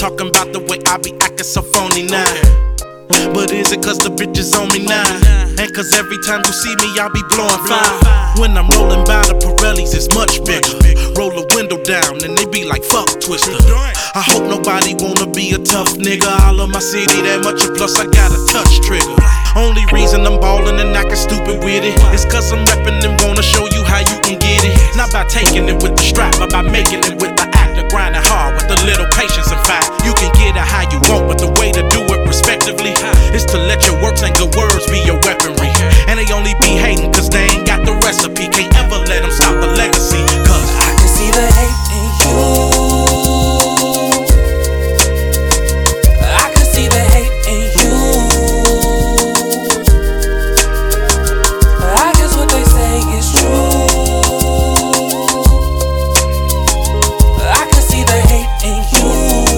talking about the way I be acting so phony now. But is it cause the bitches on me now? And cause every time you see me, I be blowing fire. When I'm rolling by the Pirellis, it's much bigger. Roll the window down and they be like, fuck Twister. I hope nobody wanna be a tough nigga. I love my city that much, and plus I got a touch trigger. Only reason I'm ballin' and acting stupid with it is cause I'm reppin' and wanna show you how you can get it. Not by taking it with the strap, but by making it with the act of grinding hard with a little patience and fact. You can get it how you want, but the way to do it respectively is to let your works and good words be your weaponry. And they only be hating cause they ain't got the recipe. Can't ever let them stop the legacy, cause I can see the hate in you. I can see the hate in you. I guess what they say is true. I can see the hate in you.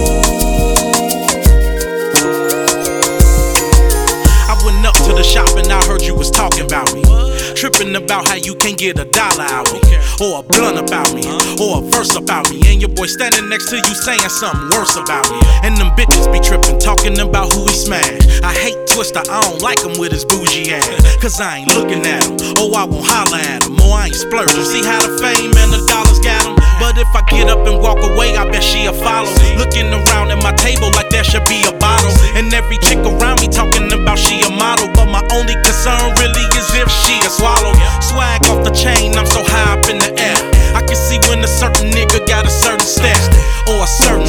I went up to the shop and I heard you was talking about me. Tripping about how you can't get $1 out me, or a blunt about me, or a verse about me. And your boy standing next to you saying something worse about me. And them bitches be tripping, talking about who he smashed. I hate Twister, I don't like him with his bougie ass. Cause I ain't looking at him, oh I won't holler at him, or I ain't splurging. See how the fame and the dollars got him? But if I get up and walk away, I bet she'll follow. Looking around at my table like there should be a bottle. And every chick around me talking about she a model. But my only concern really is if she a swallow. Swag off the chain, I'm so high up in the air. I can see when a certain nigga got a certain step or a certain